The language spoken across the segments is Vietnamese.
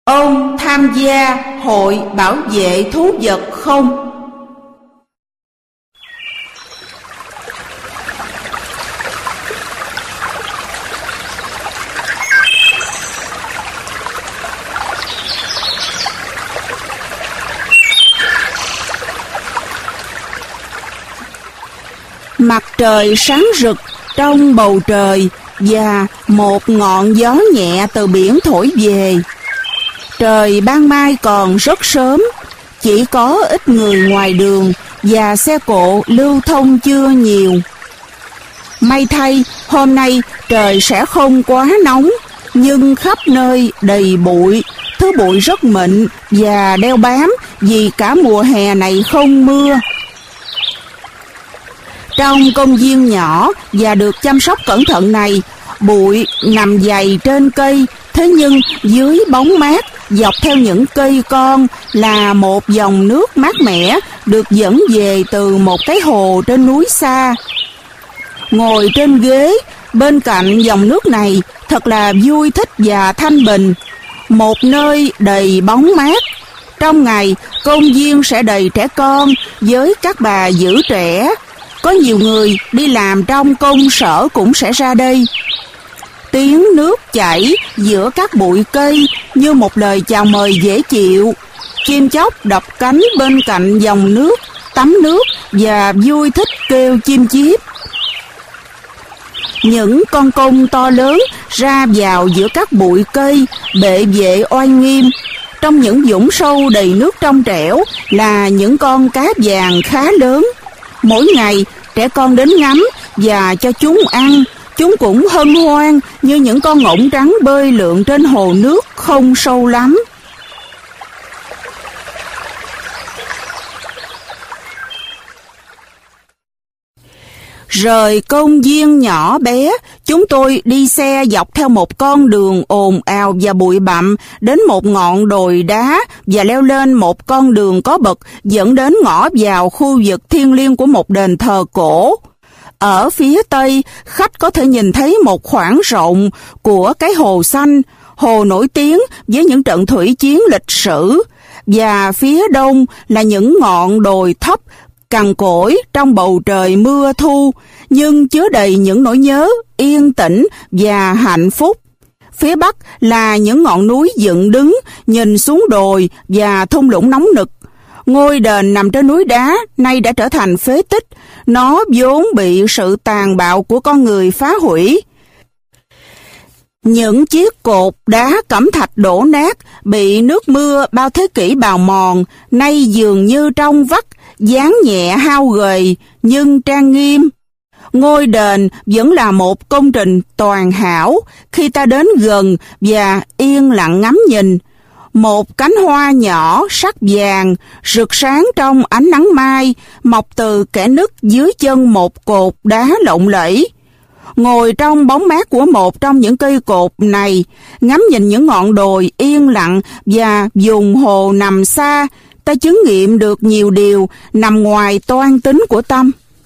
Ông tham gia hội bảo vệ thú vật không? Mặt trời sáng rực trong bầu trời và một ngọn gió nhẹ từ biển thổi về. Trời ban mai còn rất sớm, chỉ có ít người ngoài đường và xe cộ lưu thông chưa nhiều. May thay, hôm nay trời sẽ không quá nóng, nhưng khắp nơi đầy bụi, thứ bụi rất mịn và đeo bám vì cả mùa hè này không mưa. Trong công viên nhỏ và được chăm sóc cẩn thận này, bụi nằm dày trên cây, thế nhưng dưới bóng mát dọc theo những cây con là một dòng nước mát mẻ được dẫn về từ một cái hồ trên núi xa. Ngồi trên ghế bên cạnh dòng nước này thật là vui thích và thanh bình, một nơi đầy bóng mát. Trong ngày, công viên sẽ đầy trẻ con với các bà giữ trẻ. Có nhiều người đi làm trong công sở cũng sẽ ra đây. Tiếng nước chảy giữa các bụi cây như một lời chào mời dễ chịu. Chim chóc đập cánh bên cạnh dòng nước, tắm nước và vui thích kêu chim chíp. Những con công to lớn ra vào giữa các bụi cây, bệ vệ oai nghiêm. Trong những vũng sâu đầy nước trong trẻo là những con cá vàng khá lớn. Mỗi ngày, trẻ con đến ngắm và cho chúng ăn. Chúng cũng hân hoan như những con ngỗng trắng bơi lượn trên hồ nước không sâu lắm. Rời công viên nhỏ bé, chúng tôi đi xe dọc theo một con đường ồn ào và bụi bặm đến một ngọn đồi đá và leo lên một con đường có bậc dẫn đến ngõ vào khu vực thiêng liêng của một đền thờ cổ. Ở phía tây, khách có thể nhìn thấy một khoảng rộng của cái hồ xanh, hồ nổi tiếng với những trận thủy chiến lịch sử, và phía đông là những ngọn đồi thấp cằn cỗi trong bầu trời mưa thu, nhưng chứa đầy những nỗi nhớ, yên tĩnh và hạnh phúc. Phía bắc là những ngọn núi dựng đứng, nhìn xuống đồi và thung lũng nóng nực. Ngôi đền nằm trên núi đá, nay đã trở thành phế tích. Nó vốn bị sự tàn bạo của con người phá hủy. Những chiếc cột đá cẩm thạch đổ nát, bị nước mưa bao thế kỷ bào mòn, nay dường như trong vắt, dáng nhẹ hao gầy nhưng trang nghiêm. Ngôi đền vẫn là một công trình toàn hảo khi ta đến gần và yên lặng ngắm nhìn. Một cánh hoa nhỏ sắc vàng, rực sáng trong ánh nắng mai, mọc từ kẽ nứt dưới chân một cột đá lộng lẫy. Ngồi trong bóng mát của một trong những cây cột này, ngắm nhìn những ngọn đồi yên lặng và vùng hồ nằm xa, ta chứng nghiệm được nhiều điều nằm ngoài toan tính của tâm.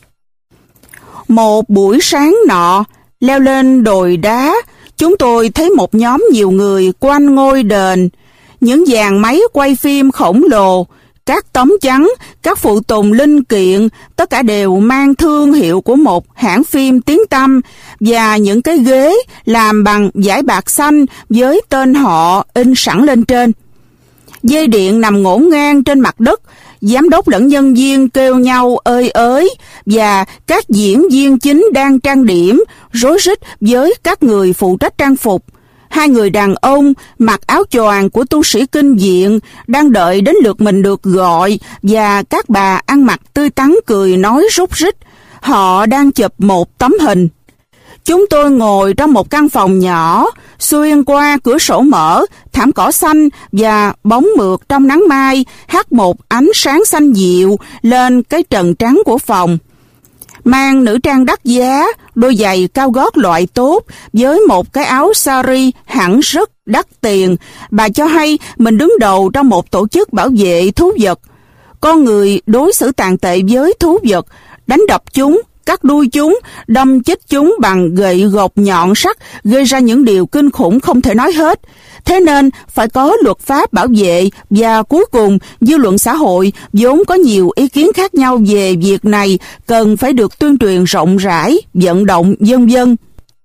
Một buổi sáng nọ, leo lên đồi đá, chúng tôi thấy một nhóm nhiều người quanh ngôi đền. Những dàn máy quay phim khổng lồ, các tấm chắn, các phụ tùng linh kiện, tất cả đều mang thương hiệu của một hãng phim tiếng tăm, và những cái ghế làm bằng vải bạc xanh với tên họ in sẵn lên trên. Dây điện nằm ngổn ngang trên mặt đất, giám đốc lẫn nhân viên kêu nhau ơi ới, và các diễn viên chính đang trang điểm, rối rít với các người phụ trách trang phục. Hai người đàn ông mặc áo choàng của tu sĩ kinh viện đang đợi đến lượt mình được gọi, và các bà ăn mặc tươi tắn cười nói rúc rít. Họ đang chụp một tấm hình. Chúng tôi ngồi trong một căn phòng nhỏ, xuyên qua cửa sổ mở, thảm cỏ xanh và bóng mượt trong nắng mai hắt một ánh sáng xanh dịu lên cái trần trắng của phòng. Mang nữ trang đắt giá, đôi giày cao gót loại tốt với một cái áo sari hẳn rất đắt tiền, bà cho hay mình đứng đầu trong một tổ chức bảo vệ thú vật. Con người đối xử tàn tệ với thú vật, đánh đập chúng, cắt đuôi chúng, đâm chết chúng bằng gậy gộc nhọn sắt, gây ra những điều kinh khủng không thể nói hết. Thế nên phải có luật pháp bảo vệ, và cuối cùng dư luận xã hội vốn có nhiều ý kiến khác nhau về việc này cần phải được tuyên truyền rộng rãi, vận động vân vân.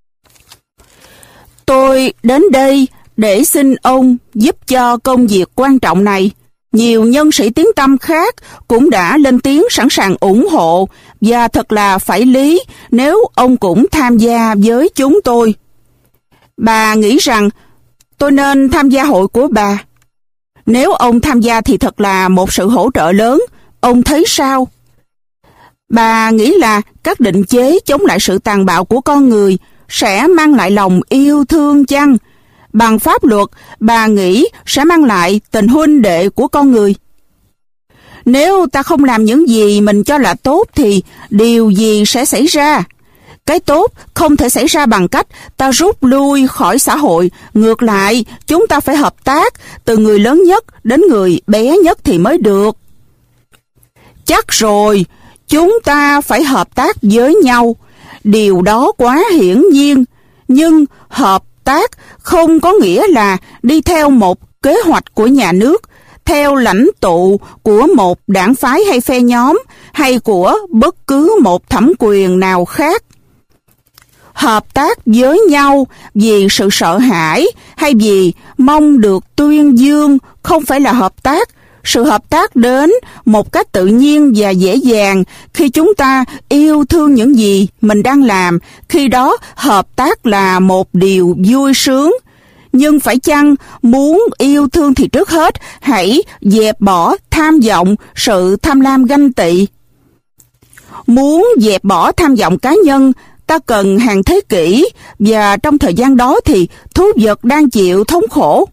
Tôi đến đây để xin ông giúp cho công việc quan trọng này. Nhiều nhân sĩ tiếng tăm khác cũng đã lên tiếng sẵn sàng ủng hộ, và thật là phải lý nếu ông cũng tham gia với chúng tôi. Bà nghĩ rằng tôi nên tham gia hội của bà. Nếu ông tham gia thì thật là một sự hỗ trợ lớn. Ông thấy sao? Bà nghĩ là các định chế chống lại sự tàn bạo của con người sẽ mang lại lòng yêu thương chăng? Bằng pháp luật, bà nghĩ sẽ mang lại tình huynh đệ của con người. Nếu ta không làm những gì mình cho là tốt thì điều gì sẽ xảy ra? Cái tốt không thể xảy ra bằng cách ta rút lui khỏi xã hội. Ngược lại, chúng ta phải hợp tác từ người lớn nhất đến người bé nhất thì mới được. Chắc rồi, chúng ta phải hợp tác với nhau. Điều đó quá hiển nhiên. Nhưng hợp tác không có nghĩa là đi theo một kế hoạch của nhà nước, theo lãnh tụ của một đảng phái hay phe nhóm, hay của bất cứ một thẩm quyền nào khác. Hợp tác với nhau vì sự sợ hãi hay vì mong được tuyên dương không phải là hợp tác. Sự hợp tác đến một cách tự nhiên và dễ dàng khi chúng ta yêu thương những gì mình đang làm. Khi đó hợp tác là một điều vui sướng. Nhưng phải chăng muốn yêu thương thì trước hết hãy dẹp bỏ tham vọng, sự tham lam ganh tị. Muốn dẹp bỏ tham vọng cá nhân, ta cần hàng thế kỷ, và trong thời gian đó thì thú vật đang chịu thống khổ.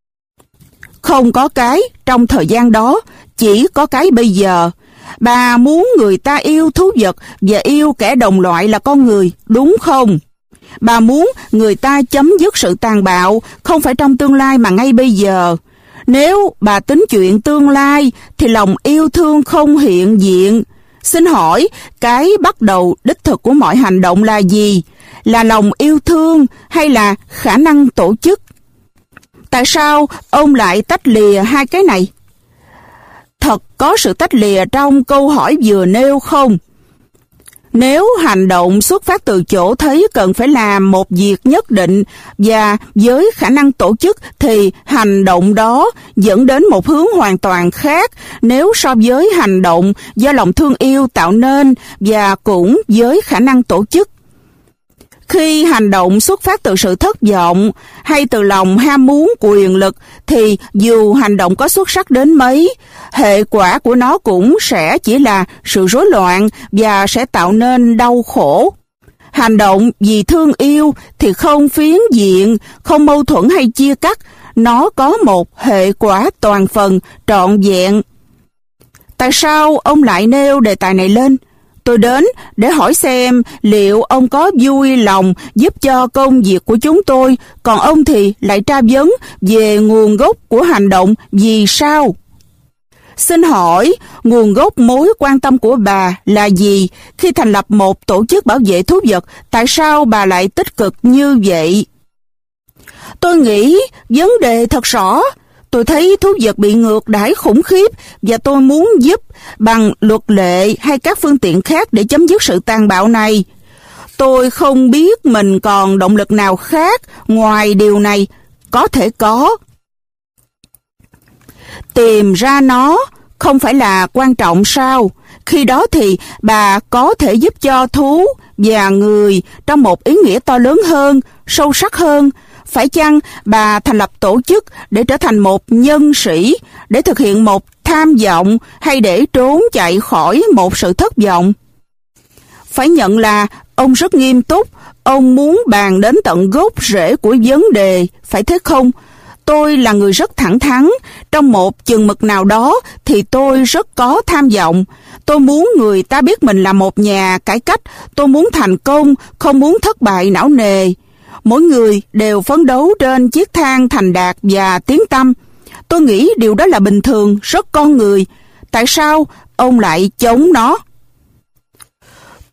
Không có cái trong thời gian đó, chỉ có cái bây giờ. Bà muốn người ta yêu thú vật và yêu kẻ đồng loại là con người, đúng không? Bà muốn người ta chấm dứt sự tàn bạo, không phải trong tương lai mà ngay bây giờ. Nếu bà tính chuyện tương lai, thì lòng yêu thương không hiện diện. Xin hỏi, cái bắt đầu đích thực của mọi hành động là gì? Là lòng yêu thương hay là khả năng tổ chức? Tại sao ông lại tách lìa hai cái này? Thật có sự tách lìa trong câu hỏi vừa nêu không? Nếu hành động xuất phát từ chỗ thấy cần phải làm một việc nhất định và với khả năng tổ chức thì hành động đó dẫn đến một hướng hoàn toàn khác nếu so với hành động do lòng thương yêu tạo nên và cũng với khả năng tổ chức. Khi hành động xuất phát từ sự thất vọng hay từ lòng ham muốn quyền lực thì dù hành động có xuất sắc đến mấy, hệ quả của nó cũng sẽ chỉ là sự rối loạn và sẽ tạo nên đau khổ. Hành động vì thương yêu thì không phiến diện, không mâu thuẫn hay chia cắt, nó có một hệ quả toàn phần, trọn vẹn. Tại sao ông lại nêu đề tài này lên? Tôi đến để hỏi xem liệu ông có vui lòng giúp cho công việc của chúng tôi, còn ông thì lại tra vấn về nguồn gốc của hành động vì sao? Xin hỏi, nguồn gốc mối quan tâm của bà là gì khi thành lập một tổ chức bảo vệ thú vật? Tại sao bà lại tích cực như vậy? Tôi nghĩ vấn đề thật rõ. Tôi thấy thú vật bị ngược đãi khủng khiếp và tôi muốn giúp bằng luật lệ hay các phương tiện khác để chấm dứt sự tàn bạo này. Tôi không biết mình còn động lực nào khác ngoài điều này. Có thể có. Tìm ra nó không phải là quan trọng sao? Khi đó thì bà có thể giúp cho thú và người trong một ý nghĩa to lớn hơn, sâu sắc hơn. Phải chăng bà thành lập tổ chức để trở thành một nhân sĩ, để thực hiện một tham vọng hay để trốn chạy khỏi một sự thất vọng? Phải nhận là ông rất nghiêm túc, ông muốn bàn đến tận gốc rễ của vấn đề, phải thế không? Tôi là người rất thẳng thắn, trong một chừng mực nào đó thì tôi rất có tham vọng. Tôi muốn người ta biết mình là một nhà cải cách, tôi muốn thành công, không muốn thất bại não nề. Mỗi người đều phấn đấu trên chiếc thang thành đạt và tiến tâm. Tôi nghĩ điều đó là bình thường, rất con người. Tại sao ông lại chống nó?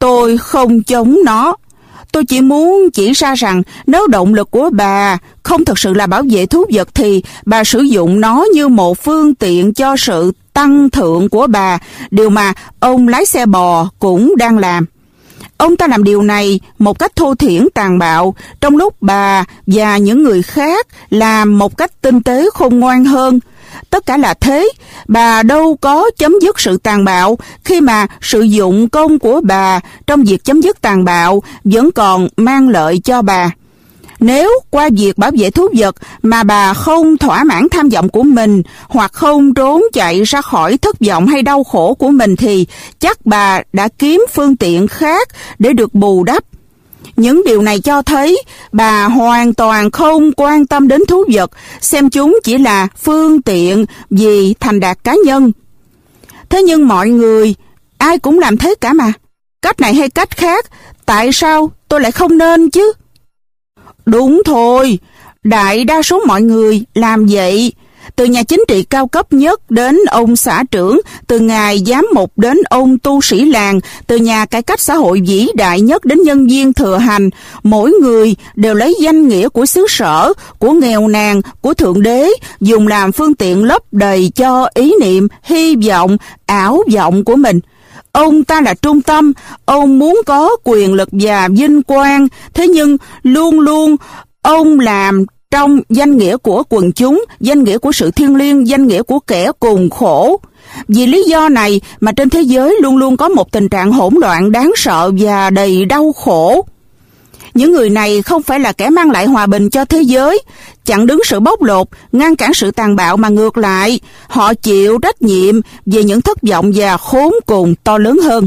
Tôi không chống nó. Tôi chỉ muốn chỉ ra rằng nếu động lực của bà không thực sự là bảo vệ thú vật thì bà sử dụng nó như một phương tiện cho sự tăng thượng của bà, điều mà ông lái xe bò cũng đang làm. Ông ta làm điều này một cách thô thiển tàn bạo, trong lúc bà và những người khác làm một cách tinh tế khôn ngoan hơn. Tất cả là thế, bà đâu có chấm dứt sự tàn bạo khi mà sự dụng công của bà trong việc chấm dứt tàn bạo vẫn còn mang lợi cho bà. Nếu qua việc bảo vệ thú vật mà bà không thỏa mãn tham vọng của mình hoặc không trốn chạy ra khỏi thất vọng hay đau khổ của mình thì chắc bà đã kiếm phương tiện khác để được bù đắp. Những điều này cho thấy bà hoàn toàn không quan tâm đến thú vật, xem chúng chỉ là phương tiện vì thành đạt cá nhân. Thế nhưng mọi người, ai cũng làm thế cả mà. Cách này hay cách khác, tại sao tôi lại không nên chứ? Đúng thôi, đại đa số mọi người làm vậy. Từ nhà chính trị cao cấp nhất đến ông xã trưởng, từ ngài giám mục đến ông tu sĩ làng, từ nhà cải cách xã hội vĩ đại nhất đến nhân viên thừa hành, mỗi người đều lấy danh nghĩa của xứ sở, của nghèo nàn, của Thượng Đế, dùng làm phương tiện lấp đầy cho ý niệm, hy vọng, ảo vọng của mình. Ông ta là trung tâm, ông muốn có quyền lực và vinh quang, thế nhưng luôn luôn ông làm trong danh nghĩa của quần chúng, danh nghĩa của sự thiêng liêng, danh nghĩa của kẻ cùng khổ. Vì lý do này mà trên thế giới luôn luôn có một tình trạng hỗn loạn đáng sợ và đầy đau khổ. Những người này không phải là kẻ mang lại hòa bình cho thế giới, chặn đứng sự bóc lột, ngăn cản sự tàn bạo, mà ngược lại, họ chịu trách nhiệm về những thất vọng và khốn cùng to lớn hơn.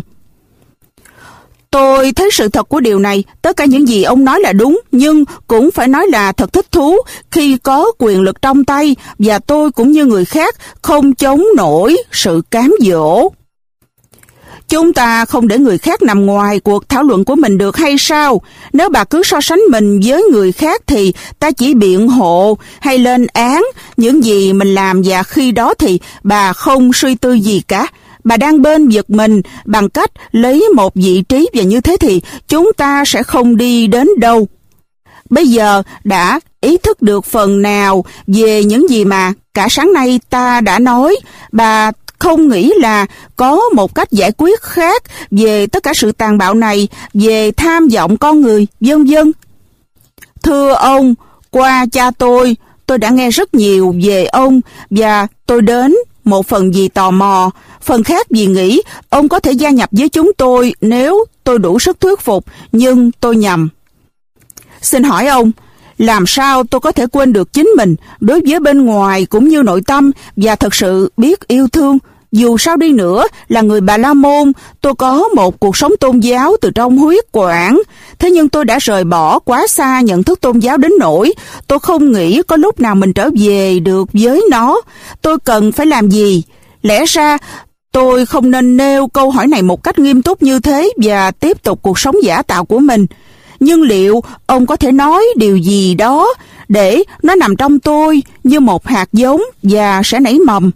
Tôi thấy sự thật của điều này, tất cả những gì ông nói là đúng, nhưng cũng phải nói là thật thích thú khi có quyền lực trong tay, và tôi cũng như người khác không chống nổi sự cám dỗ. Chúng ta không để người khác nằm ngoài cuộc thảo luận của mình được hay sao? Nếu bà cứ so sánh mình với người khác thì ta chỉ biện hộ hay lên án những gì mình làm, và khi đó thì bà không suy tư gì cả. Bà đang bênh vực mình bằng cách lấy một vị trí, và như thế thì chúng ta sẽ không đi đến đâu. Bây giờ đã ý thức được phần nào về những gì mà cả sáng nay ta đã nói, bà không nghĩ là có một cách giải quyết khác về tất cả sự tàn bạo này, về tham vọng con người, vân vân. Thưa ông, qua cha tôi đã nghe rất nhiều về ông, và tôi đến một phần vì tò mò, phần khác vì nghĩ ông có thể gia nhập với chúng tôi nếu tôi đủ sức thuyết phục, nhưng tôi nhầm. Xin hỏi ông, làm sao tôi có thể quên được chính mình đối với bên ngoài cũng như nội tâm và thật sự biết yêu thương? Dù sao đi nữa, là người Bà La Môn, tôi có một cuộc sống tôn giáo từ trong huyết quản. Thế nhưng tôi đã rời bỏ quá xa nhận thức tôn giáo đến nỗi tôi không nghĩ có lúc nào mình trở về được với nó. Tôi cần phải làm gì? Lẽ ra tôi không nên nêu câu hỏi này một cách nghiêm túc như thế và tiếp tục cuộc sống giả tạo của mình. Nhưng liệu ông có thể nói điều gì đó để nó nằm trong tôi như một hạt giống và sẽ nảy mầm?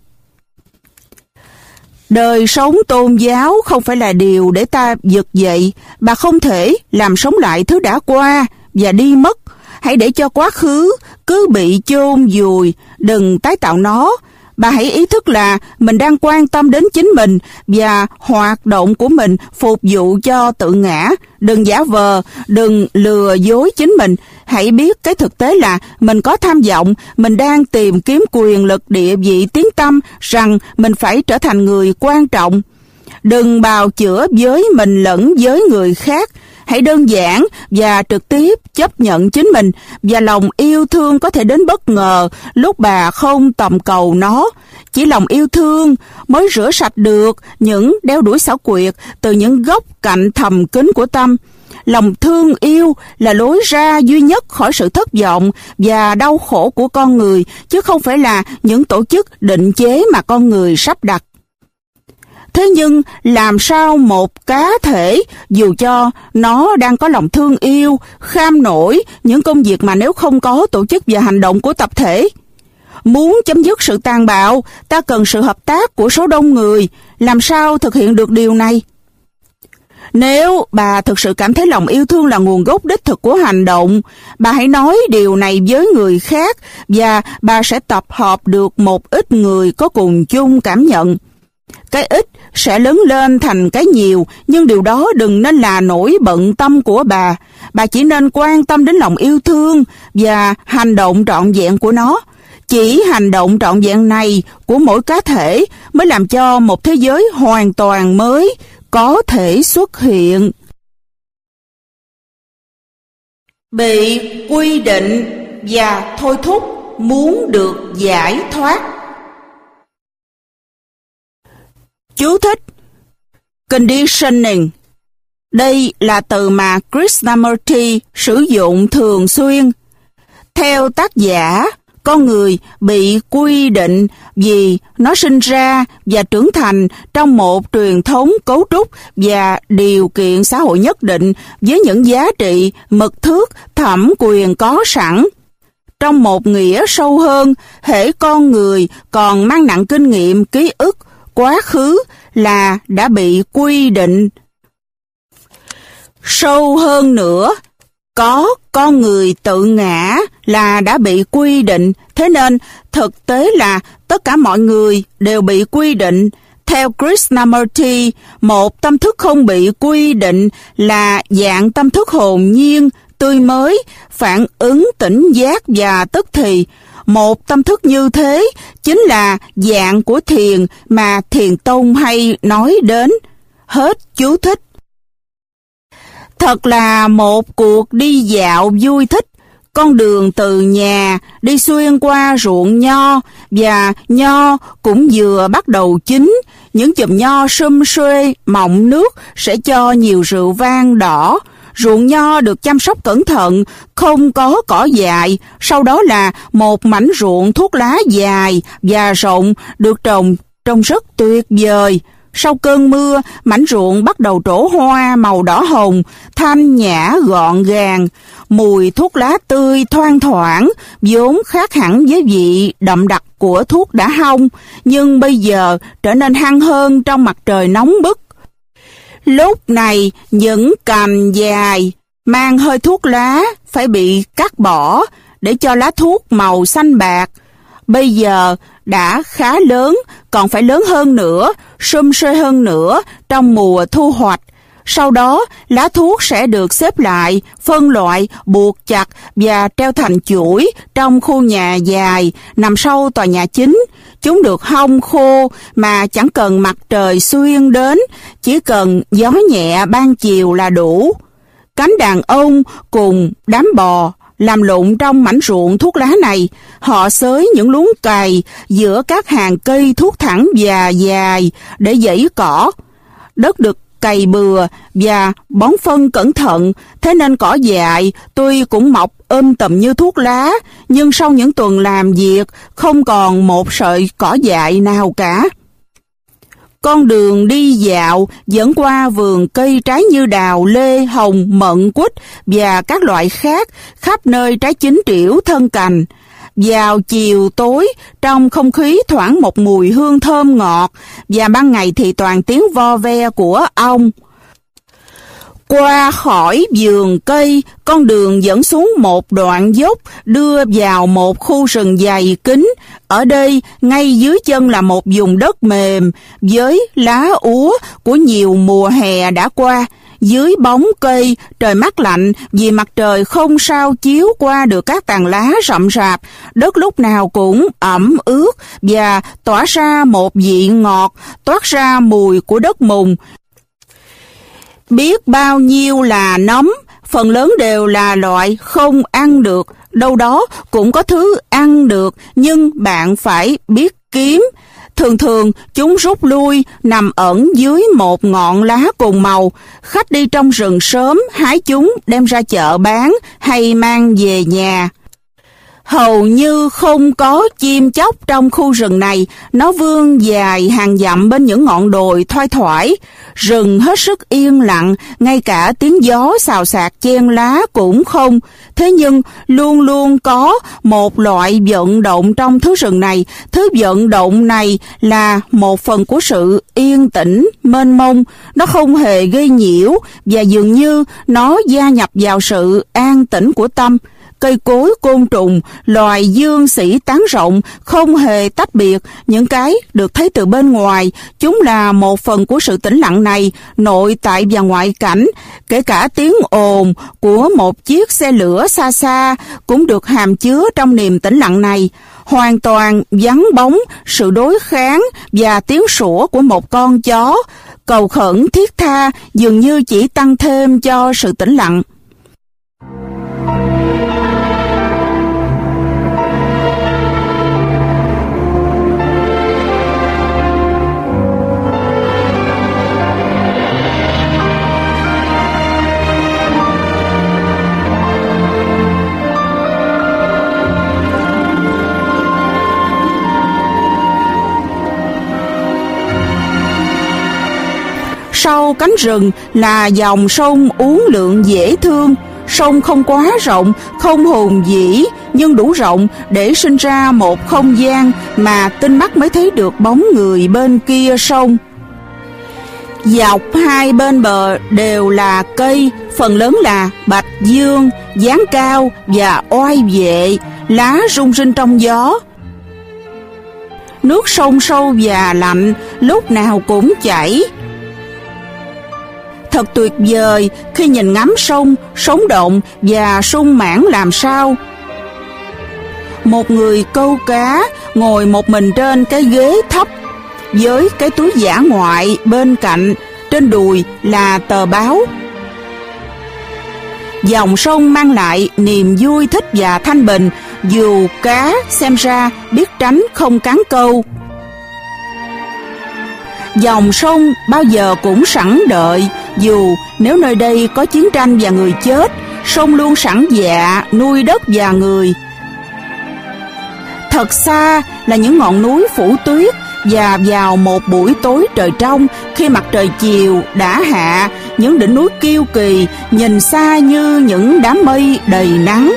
Đời sống tôn giáo không phải là điều để ta vực dậy. Bà không thể làm sống lại thứ đã qua và đi mất. Hãy để cho quá khứ cứ bị chôn vùi, đừng tái tạo nó. Bà hãy ý thức là mình đang quan tâm đến chính mình và hoạt động của mình phục vụ cho tự ngã. Đừng giả vờ, đừng lừa dối chính mình. Hãy biết cái thực tế là mình có tham vọng, mình đang tìm kiếm quyền lực, địa vị, tiếng tăm, rằng mình phải trở thành người quan trọng. Đừng bào chữa với mình lẫn với người khác. Hãy đơn giản và trực tiếp chấp nhận chính mình, và lòng yêu thương có thể đến bất ngờ lúc bà không tầm cầu nó. Chỉ lòng yêu thương mới rửa sạch được những đeo đuổi xảo quyệt từ những góc cạnh thầm kín của tâm. Lòng thương yêu là lối ra duy nhất khỏi sự thất vọng và đau khổ của con người, chứ không phải là những tổ chức định chế mà con người sắp đặt. Thế nhưng làm sao một cá thể, dù cho nó đang có lòng thương yêu, kham nổi những công việc mà nếu không có tổ chức và hành động của tập thể? Muốn chấm dứt sự tàn bạo, ta cần sự hợp tác của số đông người. Làm sao thực hiện được điều này? Nếu bà thực sự cảm thấy lòng yêu thương là nguồn gốc đích thực của hành động, bà hãy nói điều này với người khác và bà sẽ tập hợp được một ít người có cùng chung cảm nhận. Cái ít sẽ lớn lên thành cái nhiều, nhưng điều đó đừng nên là nỗi bận tâm của bà. Bà chỉ nên quan tâm đến lòng yêu thương và hành động trọn vẹn của nó. Chỉ hành động trọn vẹn này của mỗi cá thể mới làm cho một thế giới hoàn toàn mới có thể xuất hiện. Bị quy định và thôi thúc muốn được giải thoát. Chú thích: Conditioning. Đây là từ mà Krishnamurti sử dụng thường xuyên. Theo tác giả, con người bị quy định vì nó sinh ra và trưởng thành trong một truyền thống cấu trúc và điều kiện xã hội nhất định với những giá trị, mực thước, thẩm quyền có sẵn. Trong một nghĩa sâu hơn, hễ con người còn mang nặng kinh nghiệm, ký ức, quá khứ là đã bị quy định. Sâu hơn nữa, có con người tự ngã là đã bị quy định, thế nên thực tế là tất cả mọi người đều bị quy định. Theo Krishnamurti, một tâm thức không bị quy định là dạng tâm thức hồn nhiên, tươi mới, phản ứng tỉnh giác và tức thì. Một tâm thức như thế chính là dạng của thiền mà Thiền Tông hay nói đến. Hết chú thích. Thật là một cuộc đi dạo vui thích. Con đường từ nhà đi xuyên qua ruộng nho, và nho cũng vừa bắt đầu chín. Những chùm nho sum suê, mọng nước sẽ cho nhiều rượu vang đỏ. Ruộng nho được chăm sóc cẩn thận, không có cỏ dại. Sau đó là một mảnh ruộng thuốc lá dài và rộng được trồng rất tuyệt vời. Sau cơn mưa, mảnh ruộng bắt đầu trổ hoa màu đỏ hồng, thanh nhã gọn gàng. Mùi thuốc lá tươi thoang thoảng, vốn khác hẳn với vị đậm đặc của thuốc đã hong, nhưng bây giờ trở nên hăng hơn trong mặt trời nóng bức. Lúc này, những cành dài mang hơi thuốc lá phải bị cắt bỏ để cho lá thuốc màu xanh bạc. Bây giờ đã khá lớn, còn phải lớn hơn nữa, sum suê hơn nữa trong mùa thu hoạch. Sau đó, lá thuốc sẽ được xếp lại, phân loại, buộc chặt và treo thành chuỗi trong khu nhà dài nằm sau tòa nhà chính. Chúng được hong khô mà chẳng cần mặt trời xuyên đến, chỉ cần gió nhẹ ban chiều là đủ. Cánh đàn ông cùng đám bò làm lụng trong mảnh ruộng thuốc lá này. Họ xới những luống cày giữa các hàng cây thuốc thẳng và dài để dãy cỏ. Đất được cày bừa và bón phân cẩn thận, thế nên cỏ dại tuy cũng mọc tùm như thuốc lá, nhưng sau những tuần làm việc không còn một sợi cỏ dại nào cả. Con đường đi dạo dẫn qua vườn cây trái như đào, lê, hồng, mận, quýt và các loại khác, khắp nơi trái chín trĩu thân cành. Vào chiều tối, trong không khí thoảng một mùi hương thơm ngọt, và ban ngày thì toàn tiếng vo ve của ong. Qua khỏi vườn cây, con đường dẫn xuống một đoạn dốc đưa vào một khu rừng dày kín. Ở đây, ngay dưới chân là một vùng đất mềm với lá úa của nhiều mùa hè đã qua. Dưới bóng cây, trời mát lạnh vì mặt trời không sao chiếu qua được các tàn lá rậm rạp. Đất lúc nào cũng ẩm ướt và tỏa ra một vị ngọt, toát ra mùi của đất mùn. Biết bao nhiêu là nấm, phần lớn đều là loại không ăn được. Đâu đó cũng có thứ ăn được, nhưng bạn phải biết kiếm. Thường thường chúng rút lui, nằm ẩn dưới một ngọn lá cùng màu. Khách đi trong rừng sớm hái chúng đem ra chợ bán hay mang về nhà. Hầu như không có chim chóc trong khu rừng này, nó vươn dài hàng dặm bên những ngọn đồi thoai thoải. Rừng hết sức yên lặng, ngay cả tiếng gió xào xạc chen lá cũng không. Thế nhưng luôn luôn có một loại vận động trong thứ rừng này. Thứ vận động này là một phần của sự yên tĩnh, mênh mông. Nó không hề gây nhiễu và dường như nó gia nhập vào sự an tĩnh của tâm. Cây cối, côn trùng, loài dương sĩ tán rộng, không hề tách biệt, những cái được thấy từ bên ngoài, chúng là một phần của sự tĩnh lặng này, nội tại và ngoại cảnh, kể cả tiếng ồn của một chiếc xe lửa xa xa cũng được hàm chứa trong niềm tĩnh lặng này. Hoàn toàn vắng bóng sự đối kháng và tiếng sủa của một con chó, cầu khẩn thiết tha dường như chỉ tăng thêm cho sự tĩnh lặng. Sau cánh rừng là dòng sông uốn lượn dễ thương. Sông không quá rộng, không hùng vĩ, nhưng đủ rộng để sinh ra một không gian mà tinh mắt mới thấy được bóng người bên kia sông. Dọc hai bên bờ đều là cây, phần lớn là bạch dương, dáng cao và oai vệ, lá rung rinh trong gió. Nước sông sâu và lạnh, lúc nào cũng chảy. Thật tuyệt vời khi nhìn ngắm sông, sống động và sung mãn làm sao. Một người câu cá ngồi một mình trên cái ghế thấp, với cái túi dã ngoại bên cạnh, trên đùi là tờ báo. Dòng sông mang lại niềm vui thích và thanh bình, dù cá xem ra biết tránh không cán câu. Dòng sông bao giờ cũng sẵn đợi, dù nếu nơi đây có chiến tranh và người chết, sông luôn sẵn dạ nuôi đất và người. Thật xa là những ngọn núi phủ tuyết, và vào một buổi tối trời trong, khi mặt trời chiều đã hạ, những đỉnh núi kiêu kỳ nhìn xa như những đám mây đầy nắng.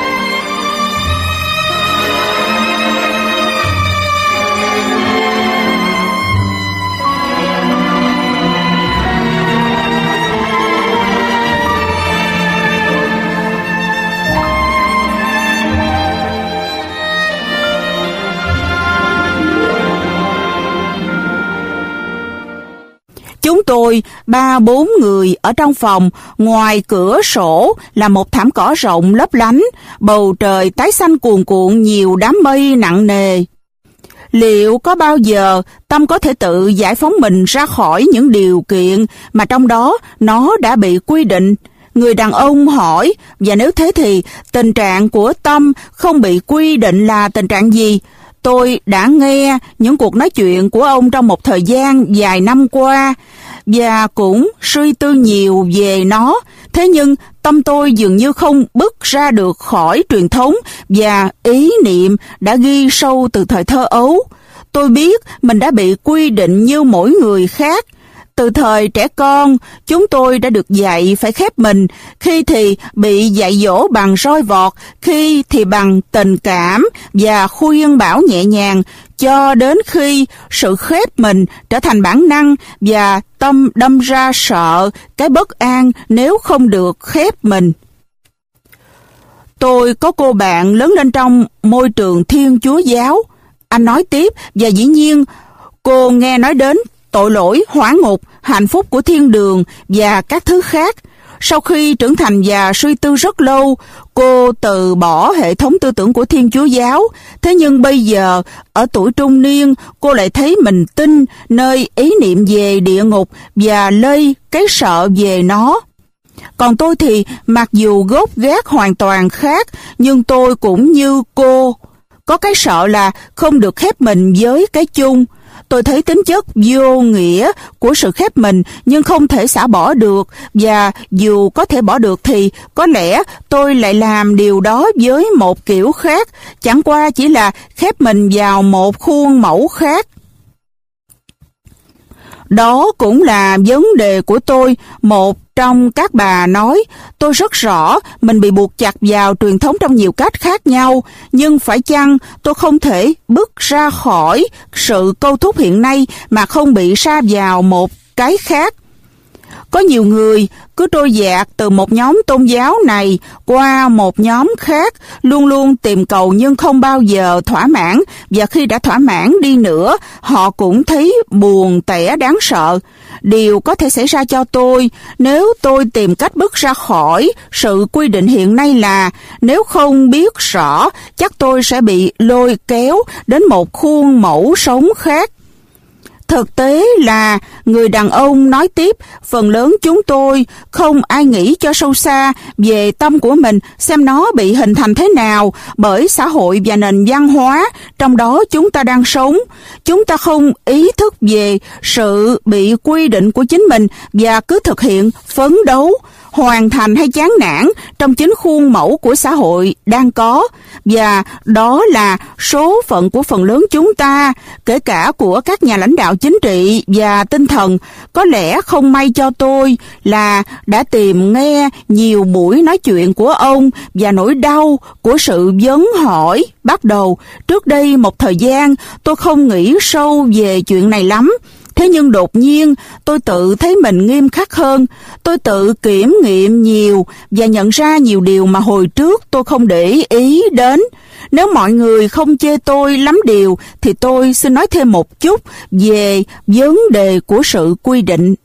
Chúng tôi 3-4 người ở trong phòng, ngoài cửa sổ là một thảm cỏ rộng lấp lánh, bầu trời tái xanh cuồn cuộn nhiều đám mây nặng nề. Liệu có bao giờ tâm có thể tự giải phóng mình ra khỏi những điều kiện mà trong đó nó đã bị quy định? Người đàn ông hỏi, và nếu thế thì tình trạng của tâm không bị quy định là tình trạng gì? Tôi đã nghe những cuộc nói chuyện của ông trong một thời gian vài năm qua và cũng suy tư nhiều về nó. Thế nhưng tâm tôi dường như không bứt ra được khỏi truyền thống và ý niệm đã ghi sâu từ thời thơ ấu. Tôi biết mình đã bị quy định như mỗi người khác. Từ thời trẻ con, chúng tôi đã được dạy phải khép mình, khi thì bị dạy dỗ bằng roi vọt, khi thì bằng tình cảm và khuyên bảo nhẹ nhàng, cho đến khi sự khép mình trở thành bản năng và tâm đâm ra sợ cái bất an nếu không được khép mình. Tôi có cô bạn lớn lên trong môi trường Thiên Chúa giáo. Anh nói tiếp, và dĩ nhiên cô nghe nói đến tội lỗi, hỏa ngục, hạnh phúc của thiên đường và các thứ khác. Sau khi trưởng thành và suy tư rất lâu, cô từ bỏ hệ thống tư tưởng của Thiên Chúa giáo. Thế nhưng bây giờ, ở tuổi trung niên, cô lại thấy mình tin nơi ý niệm về địa ngục và lây cái sợ về nó. Còn tôi thì mặc dù gốc gác hoàn toàn khác, nhưng tôi cũng như cô. Có cái sợ là không được khép mình với cái chung. Tôi thấy tính chất vô nghĩa của sự khép mình nhưng không thể xả bỏ được, và dù có thể bỏ được thì có lẽ tôi lại làm điều đó với một kiểu khác, chẳng qua chỉ là khép mình vào một khuôn mẫu khác. Đó cũng là vấn đề của tôi. Một trong các bà nói, tôi rất rõ mình bị buộc chặt vào truyền thống trong nhiều cách khác nhau, nhưng phải chăng tôi không thể bước ra khỏi sự câu thúc hiện nay mà không bị sa vào một cái khác? Có nhiều người cứ trôi dạt từ một nhóm tôn giáo này qua một nhóm khác, luôn luôn tìm cầu nhưng không bao giờ thỏa mãn, và khi đã thỏa mãn đi nữa, họ cũng thấy buồn tẻ đáng sợ. Điều có thể xảy ra cho tôi nếu tôi tìm cách bước ra khỏi sự quy định hiện nay là, nếu không biết rõ, chắc tôi sẽ bị lôi kéo đến một khuôn mẫu sống khác. Thực tế là, người đàn ông nói tiếp, phần lớn chúng tôi không ai nghĩ cho sâu xa về tâm của mình, xem nó bị hình thành thế nào bởi xã hội và nền văn hóa trong đó chúng ta đang sống. Chúng ta không ý thức về sự bị quy định của chính mình và cứ thực hiện, phấn đấu, hoàn thành hay chán nản trong chính khuôn mẫu của xã hội đang có, và đó là số phận của phần lớn chúng ta, kể cả của các nhà lãnh đạo chính trị và tinh thần. Có lẽ không may cho tôi là đã tìm nghe nhiều buổi nói chuyện của ông, và nỗi đau của sự vấn hỏi bắt đầu. Trước đây một thời gian tôi không nghĩ sâu về chuyện này lắm. Thế nhưng đột nhiên tôi tự thấy mình nghiêm khắc hơn. Tôi tự kiểm nghiệm nhiều và nhận ra nhiều điều mà hồi trước tôi không để ý đến. Nếu mọi người không chê tôi lắm điều thì tôi xin nói thêm một chút về vấn đề của sự quy định.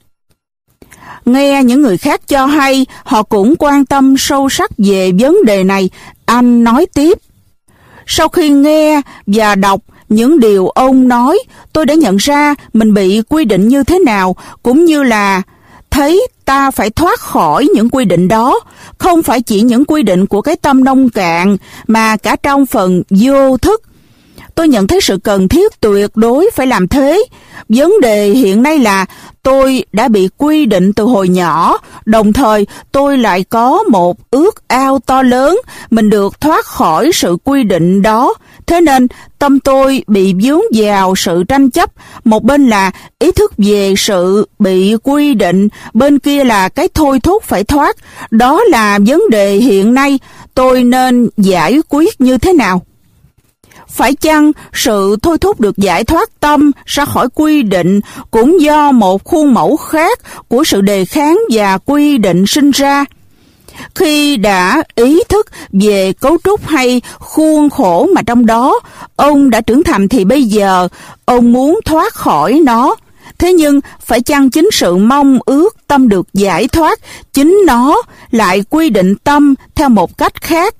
Nghe những người khác cho hay họ cũng quan tâm sâu sắc về vấn đề này. Anh nói tiếp: sau khi nghe và đọc những điều ông nói, tôi đã nhận ra mình bị quy định như thế nào, cũng như là thấy ta phải thoát khỏi những quy định đó, không phải chỉ những quy định của cái tâm nông cạn, mà cả trong phần vô thức. Tôi nhận thấy sự cần thiết tuyệt đối phải làm thế. Vấn đề hiện nay là tôi đã bị quy định từ hồi nhỏ, đồng thời tôi lại có một ước ao to lớn mình được thoát khỏi sự quy định đó. Thế nên tâm tôi bị vướng vào sự tranh chấp, một bên là ý thức về sự bị quy định, bên kia là cái thôi thúc phải thoát. Đó là vấn đề hiện nay, tôi nên giải quyết như thế nào? Phải chăng sự thôi thúc được giải thoát tâm ra khỏi quy định cũng do một khuôn mẫu khác của sự đề kháng và quy định sinh ra? Khi đã ý thức về cấu trúc hay khuôn khổ mà trong đó ông đã trưởng thành thì bây giờ ông muốn thoát khỏi nó. Thế nhưng phải chăng chính sự mong ước tâm được giải thoát, chính nó lại quy định tâm theo một cách khác?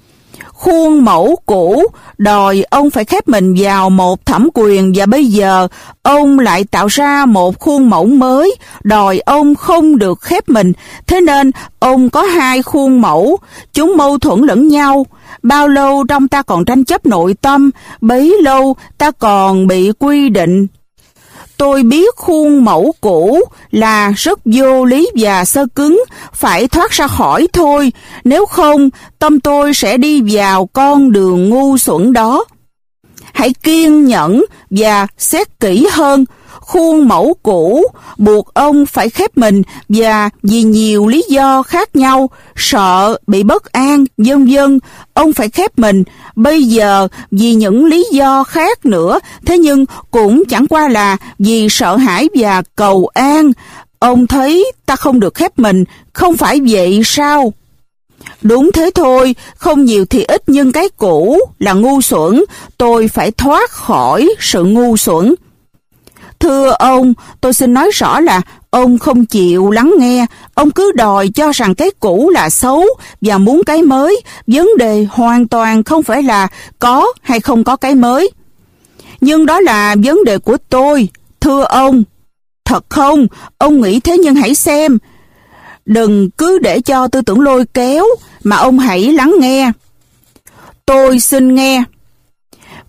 Khuôn mẫu cũ đòi ông phải khép mình vào một thẩm quyền, và bây giờ ông lại tạo ra một khuôn mẫu mới đòi ông không được khép mình. Thế nên ông có hai khuôn mẫu, chúng mâu thuẫn lẫn nhau. Bao lâu trong ta còn tranh chấp nội tâm, bấy lâu ta còn bị quy định. Tôi biết khuôn mẫu cũ là rất vô lý và xơ cứng, phải thoát ra khỏi thôi, nếu không tâm tôi sẽ đi vào con đường ngu xuẩn đó. Hãy kiên nhẫn và xét kỹ hơn. Khuôn mẫu cũ buộc ông phải khép mình, và vì nhiều lý do khác nhau, sợ bị bất an, vân vân, ông phải khép mình. Bây giờ vì những lý do khác nữa, thế nhưng cũng chẳng qua là vì sợ hãi và cầu an. Ông thấy ta không được khép mình, không phải vậy sao? Đúng thế thôi, không nhiều thì ít, nhưng cái cũ là ngu xuẩn, tôi phải thoát khỏi sự ngu xuẩn. Thưa ông, tôi xin nói rõ là ông không chịu lắng nghe. Ông cứ đòi cho rằng cái cũ là xấu và muốn cái mới. Vấn đề hoàn toàn không phải là có hay không có cái mới. Nhưng đó là vấn đề của tôi, thưa ông. Thật không? Ông nghĩ thế nhưng hãy xem. Đừng cứ để cho tư tưởng lôi kéo, mà ông hãy lắng nghe. Tôi xin nghe.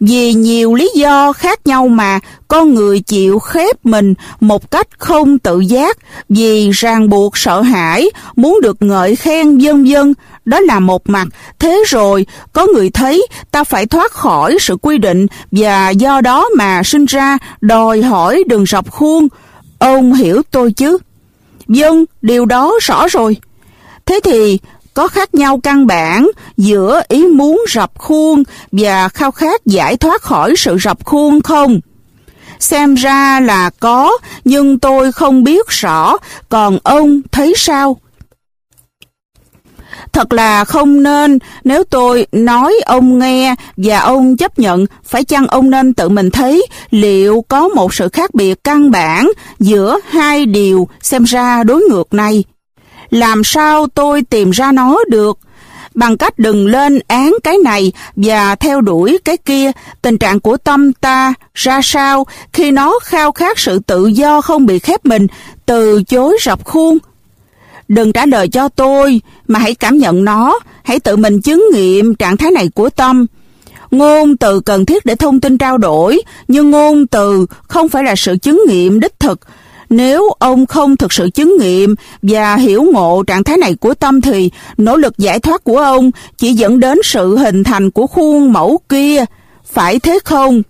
Vì nhiều lý do khác nhau mà con người chịu khép mình một cách không tự giác, vì ràng buộc sợ hãi, muốn được ngợi khen vân vân. Đó là một mặt. Thế rồi, có người thấy ta phải thoát khỏi sự quy định và do đó mà sinh ra đòi hỏi đừng rập khuôn. Ông hiểu tôi chứ? Vâng, điều đó rõ rồi. Thế thì có khác nhau căn bản giữa ý muốn rập khuôn và khao khát giải thoát khỏi sự rập khuôn không? Xem ra là có, nhưng tôi không biết rõ, còn ông thấy sao? Thật là không nên, nếu tôi nói ông nghe và ông chấp nhận, phải chăng ông nên tự mình thấy liệu có một sự khác biệt căn bản giữa hai điều xem ra đối ngược này? Làm sao tôi tìm ra nó được? Bằng cách đừng lên án cái này và theo đuổi cái kia. Tình trạng của tâm ta ra sao khi nó khao khát sự tự do không bị khép mình, từ chối rập khuôn? Đừng trả lời cho tôi, mà hãy cảm nhận nó, hãy tự mình chứng nghiệm trạng thái này của tâm. Ngôn từ cần thiết để thông tin trao đổi, nhưng ngôn từ không phải là sự chứng nghiệm đích thực. Nếu ông không thực sự chứng nghiệm và hiểu ngộ trạng thái này của tâm thì nỗ lực giải thoát của ông chỉ dẫn đến sự hình thành của khuôn mẫu kia. Phải thế không?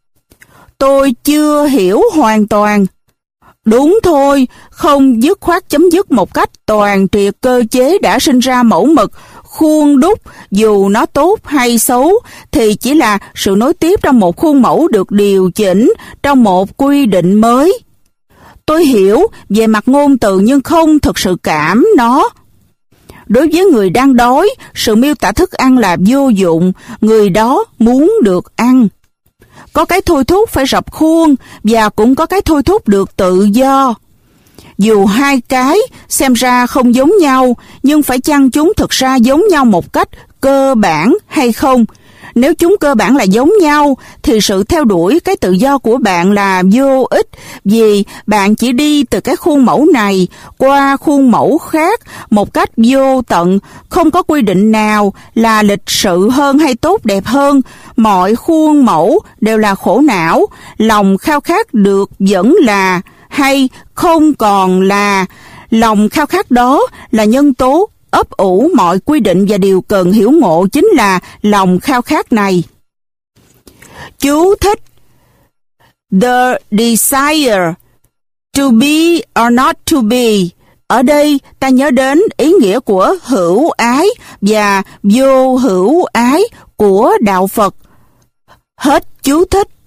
Tôi chưa hiểu hoàn toàn. Đúng thôi, không dứt khoát chấm dứt một cách toàn triệt cơ chế đã sinh ra mẫu mực, khuôn đúc, dù nó tốt hay xấu, thì chỉ là sự nối tiếp trong một khuôn mẫu được điều chỉnh trong một quy định mới. Tôi hiểu về mặt ngôn từ nhưng không thực sự cảm nó. Đối với người đang đói, sự miêu tả thức ăn là vô dụng, người đó muốn được ăn. Có cái thôi thúc phải rập khuôn và cũng có cái thôi thúc được tự do. Dù hai cái xem ra không giống nhau, nhưng phải chăng chúng thực ra giống nhau một cách cơ bản hay không? Nếu chúng cơ bản là giống nhau, thì sự theo đuổi cái tự do của bạn là vô ích, vì bạn chỉ đi từ cái khuôn mẫu này qua khuôn mẫu khác một cách vô tận, không có quy định nào là lịch sự hơn hay tốt đẹp hơn. Mọi khuôn mẫu đều là khổ não, lòng khao khát được vẫn là hay không còn là. Lòng khao khát đó là nhân tố ấp ủ mọi quy định và điều cần hiểu ngộ chính là lòng khao khát này. Chú thích: The desire to be or not to be. Ở đây ta nhớ đến ý nghĩa của hữu ái và vô hữu ái của đạo Phật. Hết chú thích.